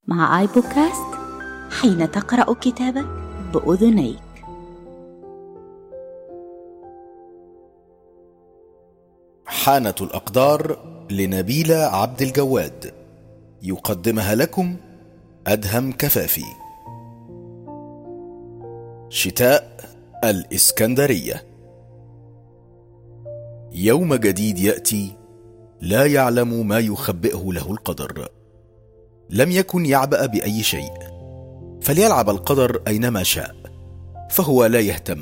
مع آي بودكاست، حين تقرأ كتابك بأذنيك. حانة الأقدار لنبيلة عبد الجواد، يقدمها لكم أدهم كفافي. شتاء الإسكندرية. يوم جديد يأتي لا يعلم ما يخبئه له القدر. لم يكن يعبأ بأي شيء، فليلعب القدر أينما شاء، فهو لا يهتم.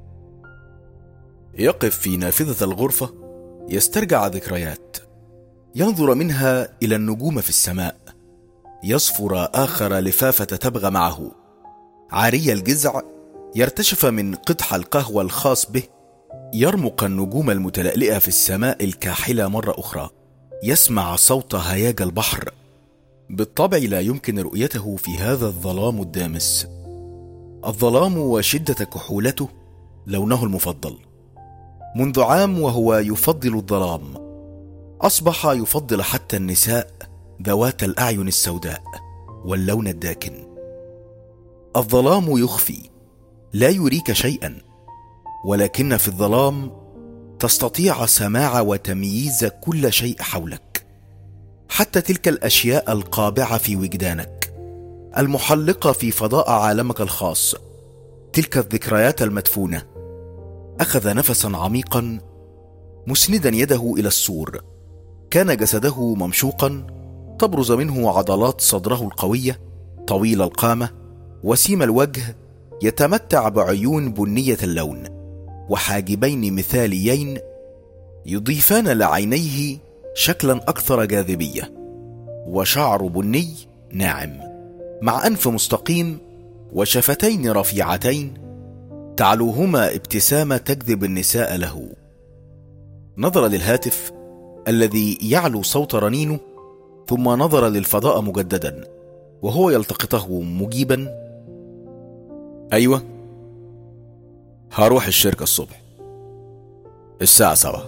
يقف في نافذة الغرفة يسترجع ذكريات، ينظر منها إلى النجوم في السماء، يصفر آخر لفافة تبغى معه. عاري الجزع يرتشف من قدح القهوة الخاص به، يرمق النجوم المتلألئة في السماء الكاحلة مرة أخرى، يسمع صوت هياج البحر. بالطبع لا يمكن رؤيته في هذا الظلام الدامس. الظلام وشدة كحولته لونه المفضل. منذ عام وهو يفضل الظلام، أصبح يفضل حتى النساء ذوات الأعين السوداء واللون الداكن. الظلام يخفي، لا يريك شيئا، ولكن في الظلام تستطيع سماع وتمييز كل شيء حولك، حتى تلك الأشياء القابعة في وجدانك، المحلقة في فضاء عالمك الخاص، تلك الذكريات المدفونة. أخذ نفسا عميقا مسندا يده إلى السور. كان جسده ممشوقا، تبرز منه عضلات صدره القوية، طويل القامة، وسيم الوجه، يتمتع بعيون بنية اللون وحاجبين مثاليين يضيفان لعينيه شكلا أكثر جاذبية، وشعر بني ناعم مع أنف مستقيم وشفتين رفيعتين تعلوهما ابتسامة تجذب النساء له. نظر للهاتف الذي يعلو صوت رنينه، ثم نظر للفضاء مجددا وهو يلتقطه مجيبا: أيوة، هروح الشركة الصبح الساعة 7.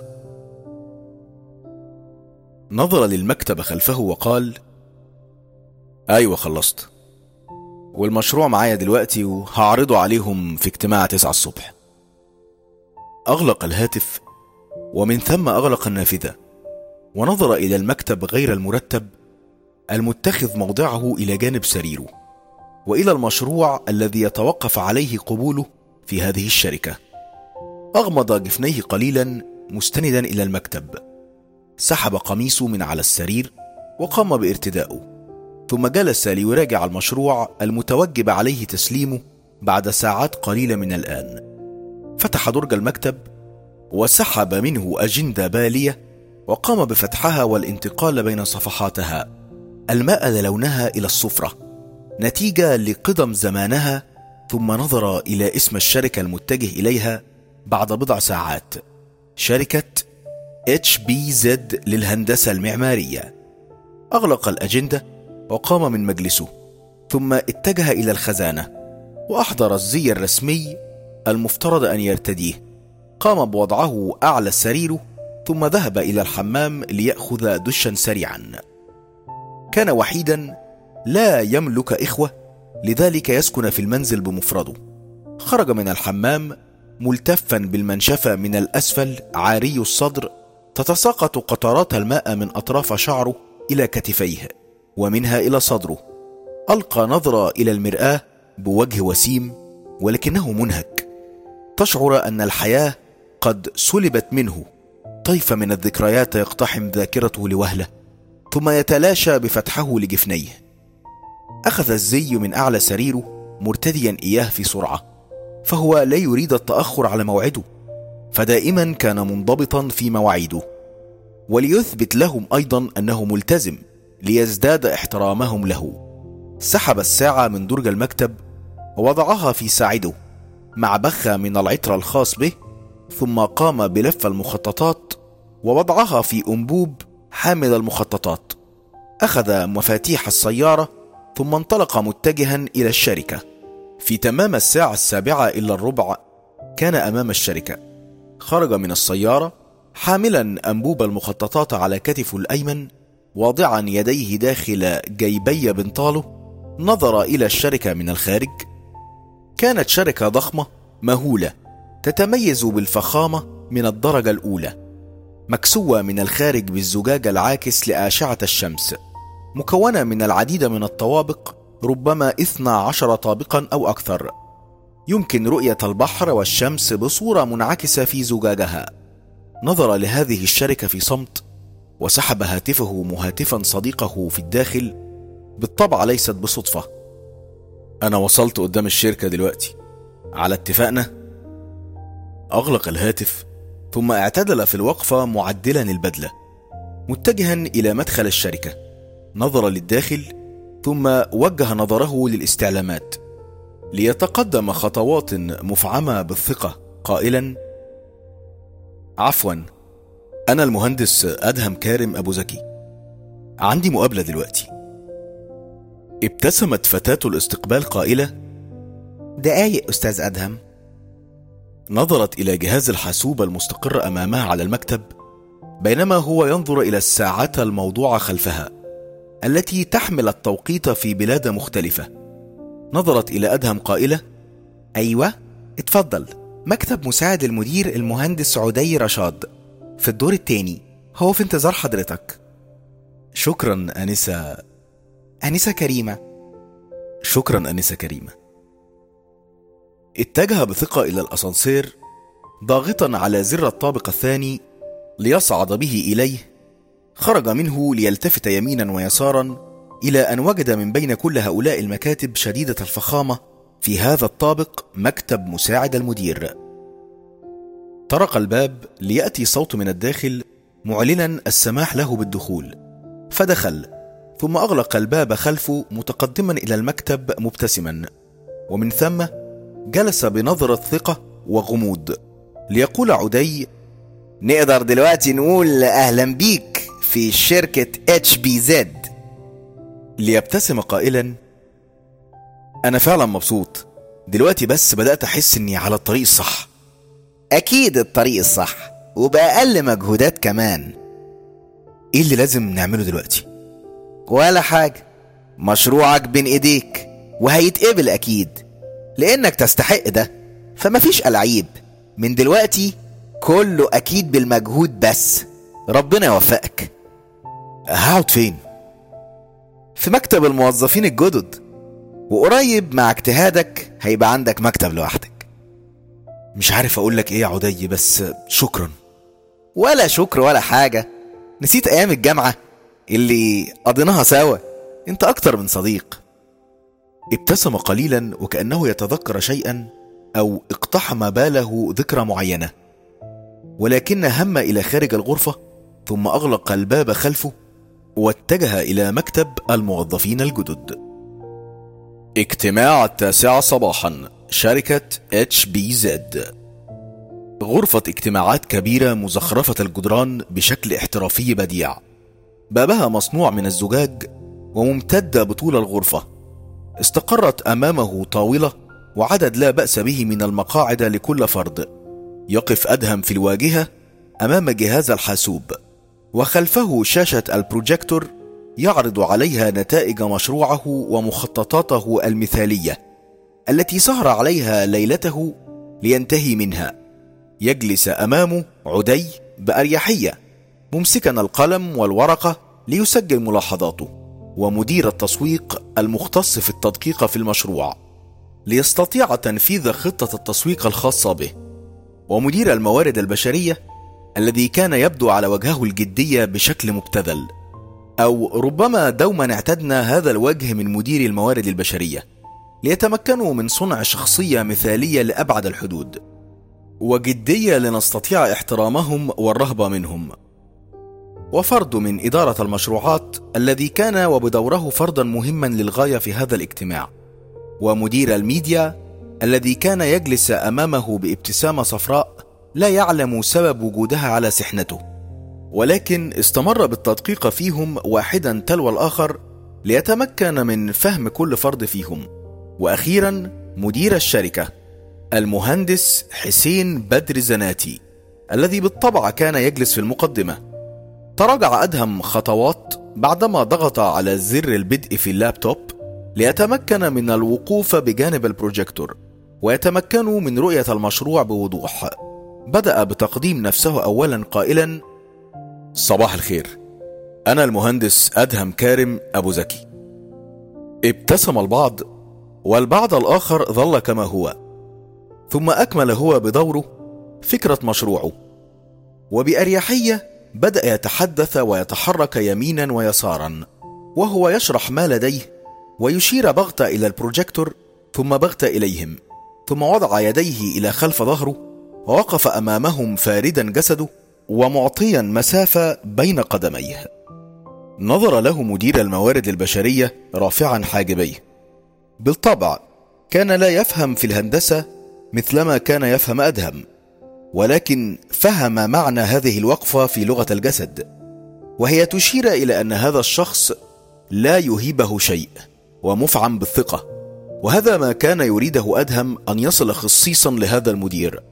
نظر للمكتب خلفه وقال: أيوة خلصت، والمشروع معايا دلوقتي وهعرضه عليهم في اجتماع 9 الصبح. أغلق الهاتف، ومن ثم أغلق النافذة، ونظر إلى المكتب غير المرتب المتخذ موضعه إلى جانب سريره، وإلى المشروع الذي يتوقف عليه قبوله في هذه الشركة. أغمض جفنيه قليلا مستندا إلى المكتب، سحب قميصه من على السرير وقام بارتدائه، ثم جلس ليراجع المشروع المتوجب عليه تسليمه بعد ساعات قليلة من الآن. فتح درج المكتب وسحب منه أجندة بالية، وقام بفتحها والانتقال بين صفحاتها، الماء لونها إلى الصفرة نتيجة لقدم زمانها. ثم نظر إلى اسم الشركة المتجه إليها بعد بضع ساعات: شركة HBZ للهندسة المعمارية. أغلق الأجندة وقام من مجلسه، ثم اتجه إلى الخزانة وأحضر الزي الرسمي المفترض أن يرتديه. قام بوضعه أعلى سريره، ثم ذهب إلى الحمام ليأخذ دشا سريعا. كان وحيدا لا يملك إخوة، لذلك يسكن في المنزل بمفرده. خرج من الحمام ملتفا بالمنشفة من الأسفل، عاري الصدر، تتساقط قطرات الماء من أطراف شعره إلى كتفيه ومنها إلى صدره. ألقى نظرة إلى المرآة بوجه وسيم ولكنه منهك. تشعر أن الحياة قد سلبت منه. طيف من الذكريات يقتحم ذاكرته لوهلة، ثم يتلاشى بفتحه لجفنيه. أخذ الزي من أعلى سريره مرتديا إياه في سرعة، فهو لا يريد التأخر على موعده، فدائما كان منضبطا في مواعيده. وليثبت لهم أيضا أنه ملتزم ليزداد احترامهم له، سحب الساعة من درج المكتب ووضعها في ساعده مع بخة من العطر الخاص به، ثم قام بلف المخططات ووضعها في أنبوب حامل المخططات. أخذ مفاتيح السيارة ثم انطلق متجها إلى الشركة. في تمام الساعة 7:15 كان أمام الشركة. خرج من السيارة حاملا أنبوب المخططات على كتفه الأيمن، واضعا يديه داخل جيبي بنطاله، نظر إلى الشركة من الخارج. كانت شركة ضخمة مهولة تتميز بالفخامة من الدرجة الأولى، مكسوة من الخارج بالزجاج العاكس لأشعة الشمس، مكونة من العديد من الطوابق، ربما 12 طابقا أو أكثر. يمكن رؤية البحر والشمس بصورة منعكسة في زجاجها. نظر لهذه الشركة في صمت، وسحب هاتفه مهاتفا صديقه في الداخل، بالطبع ليست بصدفة. أنا وصلت قدام الشركة دلوقتي، على اتفاقنا؟ أغلق الهاتف ثم اعتدل في الوقفة معدلا البدلة، متجها إلى مدخل الشركة. نظر للداخل ثم وجه نظره للاستعلامات، ليتقدم خطوات مفعمة بالثقة قائلا: عفوا، أنا المهندس أدهم كارم أبو زكي، عندي مقابلة دلوقتي. ابتسمت فتاة الاستقبال قائلة: دقايق أستاذ أدهم. نظرت إلى جهاز الحاسوب المستقر أمامها على المكتب، بينما هو ينظر إلى الساعات الموضوعة خلفها التي تحمل التوقيت في بلاد مختلفة. نظرت إلى أدهم قائلة: أيوة، اتفضل، مكتب مساعد المدير المهندس عدي رشاد في الدور الثاني، هو في انتظار حضرتك. شكرا أنسة كريمة. شكرا أنسة كريمة. اتجه بثقة إلى الأسانسير، ضاغطا على زر الطابق الثاني ليصعد به إليه. خرج منه ليلتفت يمينا ويسارا، إلى أن وجد من بين كل هؤلاء المكاتب شديدة الفخامة في هذا الطابق مكتب مساعد المدير. طرق الباب ليأتي صوت من الداخل معلنا السماح له بالدخول، فدخل، ثم أغلق الباب خلفه متقدما إلى المكتب مبتسما، ومن ثم جلس بنظرة ثقة وغموض ليقول عدي: نقدر دلوقتي نقول أهلا بيك في شركة HBZ. ليبتسم قائلا: أنا فعلا مبسوط دلوقتي، بس بدأت أحس إني على الطريق الصح. أكيد الطريق الصح، وبأقل مجهودات كمان. إيه اللي لازم نعمله دلوقتي؟ ولا حاجة، مشروعك بين إيديك وهيتقبل أكيد، لأنك تستحق ده، فمفيش ألعيب من دلوقتي، كله أكيد بالمجهود بس. ربنا يوفقك. هقعد فين؟ في مكتب الموظفين الجدد، وقريب مع اجتهادك هيبقى عندك مكتب لوحدك. مش عارف أقولك إيه يا عدي، بس شكرا. ولا شكر ولا حاجة، نسيت أيام الجامعة اللي قضيناها سوا؟ انت أكتر من صديق. ابتسم قليلا وكأنه يتذكر شيئا أو اقتحم باله ذكرى معينة، ولكن هم إلى خارج الغرفة، ثم أغلق الباب خلفه واتجه إلى مكتب الموظفين الجدد. اجتماع 9 صباحا، شركة HBZ. غرفة اجتماعات كبيرة مزخرفة الجدران بشكل احترافي بديع، بابها مصنوع من الزجاج وممتدة بطول الغرفة. استقرت أمامه طاولة وعدد لا بأس به من المقاعد لكل فرد. يقف أدهم في الواجهة أمام جهاز الحاسوب، وخلفه شاشة البروجيكتور يعرض عليها نتائج مشروعه ومخططاته المثالية التي سهر عليها ليلته لينتهي منها. يجلس أمامه عدي بأريحية، ممسكا القلم والورقة ليسجل ملاحظاته، ومدير التسويق المختص في التدقيق في المشروع ليستطيع تنفيذ خطة التسويق الخاصة به، ومدير الموارد البشرية الذي كان يبدو على وجهه الجدية بشكل مبتذل، أو ربما دوما اعتدنا هذا الوجه من مدير الموارد البشرية ليتمكنوا من صنع شخصية مثالية لأبعد الحدود، وجدية لنستطيع احترامهم والرهبة منهم، وفرد من إدارة المشروعات الذي كان وبدوره فردا مهما للغاية في هذا الاجتماع، ومدير الميديا الذي كان يجلس أمامه بابتسامة صفراء لا يعلم سبب وجودها على سحنته، ولكن استمر بالتدقيق فيهم واحدا تلو الآخر ليتمكن من فهم كل فرد فيهم. وأخيرا مدير الشركة المهندس حسين بدر زناتي الذي بالطبع كان يجلس في المقدمة. تراجع أدهم خطوات بعدما ضغط على زر البدء في اللابتوب، ليتمكن من الوقوف بجانب البروجيكتور ويتمكنوا من رؤية المشروع بوضوح. بدأ بتقديم نفسه أولا قائلا: صباح الخير، أنا المهندس أدهم كارم أبو زكي. ابتسم البعض والبعض الآخر ظل كما هو، ثم أكمل هو بدوره فكرة مشروعه، وبأريحية بدأ يتحدث ويتحرك يمينا ويسارا وهو يشرح ما لديه ويشير بغتة إلى البروجيكتور ثم بغتة إليهم، ثم وضع يديه إلى خلف ظهره ووقف أمامهم فاردا جسده ومعطيا مسافة بين قدميه. نظر له مدير الموارد البشرية رافعا حاجبيه. بالطبع كان لا يفهم في الهندسة مثلما كان يفهم أدهم، ولكن فهم معنى هذه الوقفة في لغة الجسد، وهي تشير إلى أن هذا الشخص لا يهيبه شيء ومفعم بالثقة، وهذا ما كان يريده أدهم أن يصل خصيصا لهذا المدير.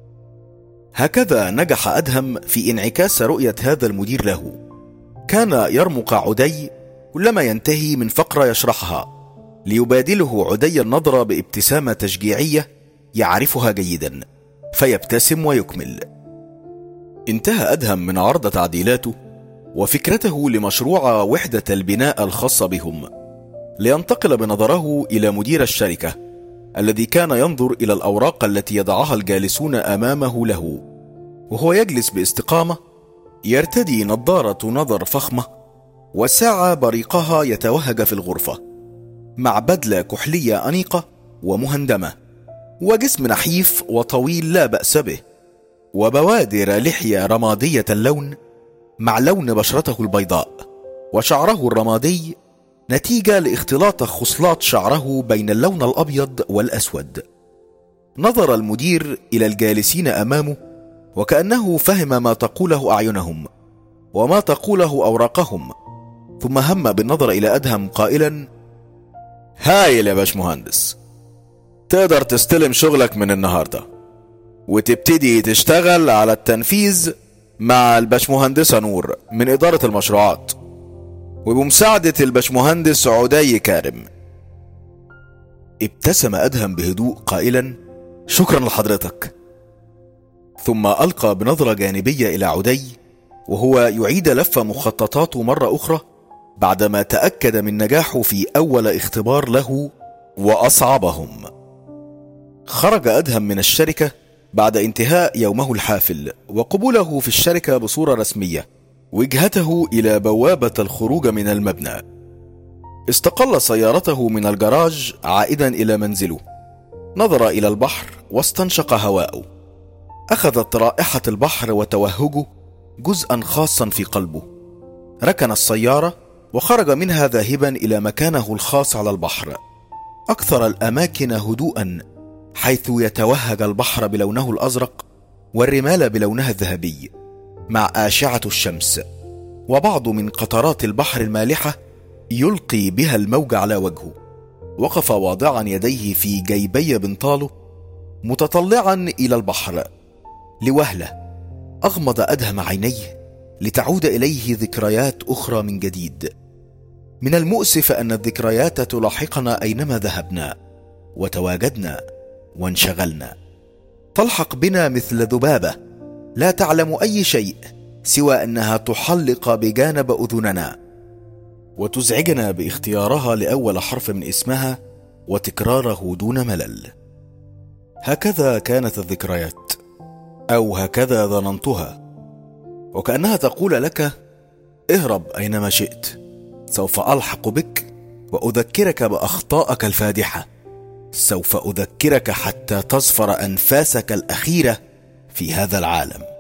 هكذا نجح أدهم في انعكاس رؤية هذا المدير له. كان يرمق عدي كلما ينتهي من فقرة يشرحها ليبادله عدي النظرة بابتسامة تشجيعية يعرفها جيدا، فيبتسم ويكمل. انتهى أدهم من عرض تعديلاته وفكرته لمشروع وحدة البناء الخاصة بهم، لينتقل بنظره إلى مدير الشركة الذي كان ينظر إلى الأوراق التي يضعها الجالسون أمامه له، وهو يجلس باستقامة يرتدي نظارة نظر فخمة وساعة بريقها يتوهج في الغرفة، مع بدلة كحلية أنيقة ومهندمة، وجسم نحيف وطويل لا بأس به، وبوادر لحية رمادية اللون مع لون بشرته البيضاء، وشعره الرمادي نتيجة لاختلاط خصلات شعره بين اللون الأبيض والأسود. نظر المدير إلى الجالسين أمامه وكأنه فهم ما تقوله أعينهم وما تقوله أوراقهم، ثم هم بالنظر إلى أدهم قائلا: هايل يا باشمهندس، تقدر تستلم شغلك من النهاردة وتبتدي تشتغل على التنفيذ مع الباشمهندسة نور من إدارة المشروعات وبمساعدة الباشمهندس عدي كارم. ابتسم أدهم بهدوء قائلا: شكرا لحضرتك. ثم ألقى بنظرة جانبية إلى عدي وهو يعيد لف مخططاته مرة أخرى بعدما تأكد من نجاحه في أول اختبار له وأصعبهم. خرج أدهم من الشركة بعد انتهاء يومه الحافل وقبوله في الشركة بصورة رسمية وجهته إلى بوابة الخروج من المبنى. استقل سيارته من الجراج عائدا إلى منزله، نظر إلى البحر واستنشق هواءه. أخذت رائحة البحر وتوهجه جزءا خاصا في قلبه. ركن السيارة وخرج منها ذاهبا إلى مكانه الخاص على البحر، أكثر الأماكن هدوءا، حيث يتوهج البحر بلونه الأزرق والرمال بلونها الذهبي مع أشعة الشمس، وبعض من قطرات البحر المالحة يلقي بها الموج على وجهه. وقف واضعا يديه في جيبي بنطاله متطلعا إلى البحر. لوهلة أغمض أدهم عينيه لتعود إليه ذكريات أخرى من جديد. من المؤسف أن الذكريات تلاحقنا أينما ذهبنا وتواجدنا وانشغلنا، تلحق بنا مثل ذبابة لا تعلم أي شيء سوى أنها تحلق بجانب أذننا وتزعجنا باختيارها لأول حرف من اسمها وتكراره دون ملل. هكذا كانت الذكريات، أو هكذا ظننتها، وكأنها تقول لك: اهرب أينما شئت، سوف ألحق بك وأذكرك بأخطائك الفادحة، سوف أذكرك حتى تصفر أنفاسك الأخيرة في هذا العالم.